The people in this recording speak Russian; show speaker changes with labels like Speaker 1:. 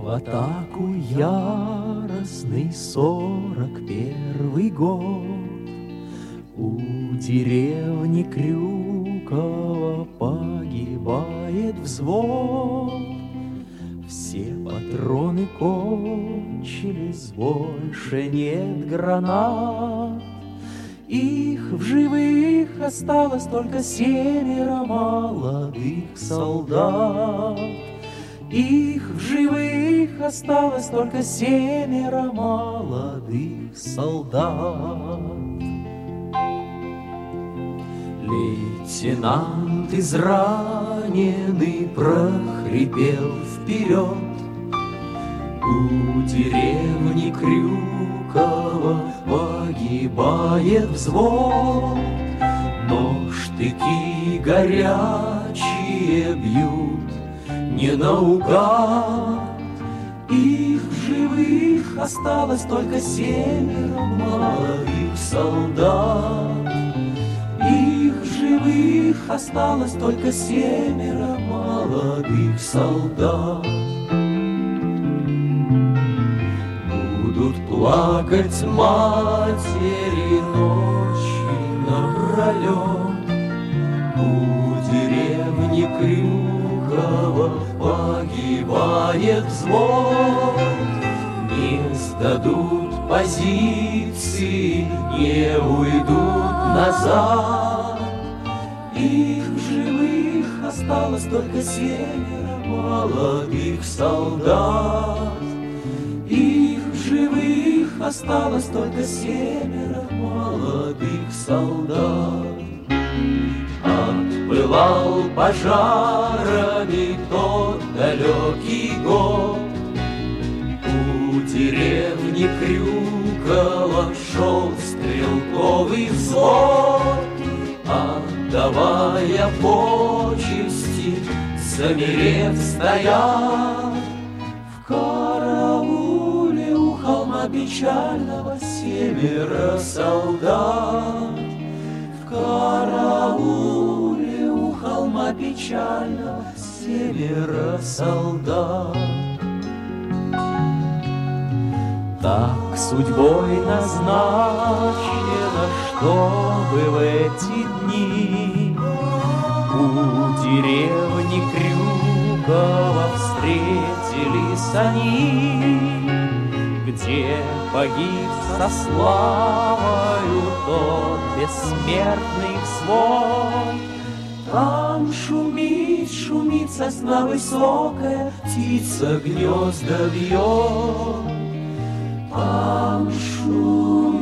Speaker 1: В атаку яростный 41-й год у деревни Крюково погибает взвод. Все патроны кончились, больше нет гранат. Их в живых осталось только 7 молодых солдат. Их в живых осталось только 7 молодых солдат. Лейтенант израненный прохрипел вперед. У деревни Крюково погибает взвод, но штыки горячие бьют не наугад. Их в живых осталось только 7 молодых солдат. Их в живых осталось только 7 молодых солдат. Будут плакать матери ночи напролет. У деревни Крюково погибает взвод. Не сдадут позиции, не уйдут назад. Их в живых осталось только 7 молодых солдат. Их в живых осталось только 7 молодых солдат. Отпылал пожарами тот далекий год. У деревни Крюково шел стрелковый взвод, отдавая почести, замерев стоят. В карауле у холма печального 7 солдат. В карауле у холма печального 7 солдат. Так судьбой назначено, чтобы в эти дни у деревни Крюково встретились они, где погиб со славою тот бессмертный взвод. Там шумит, шумит сосна высокая, птица гнезда вьет. Там шумит.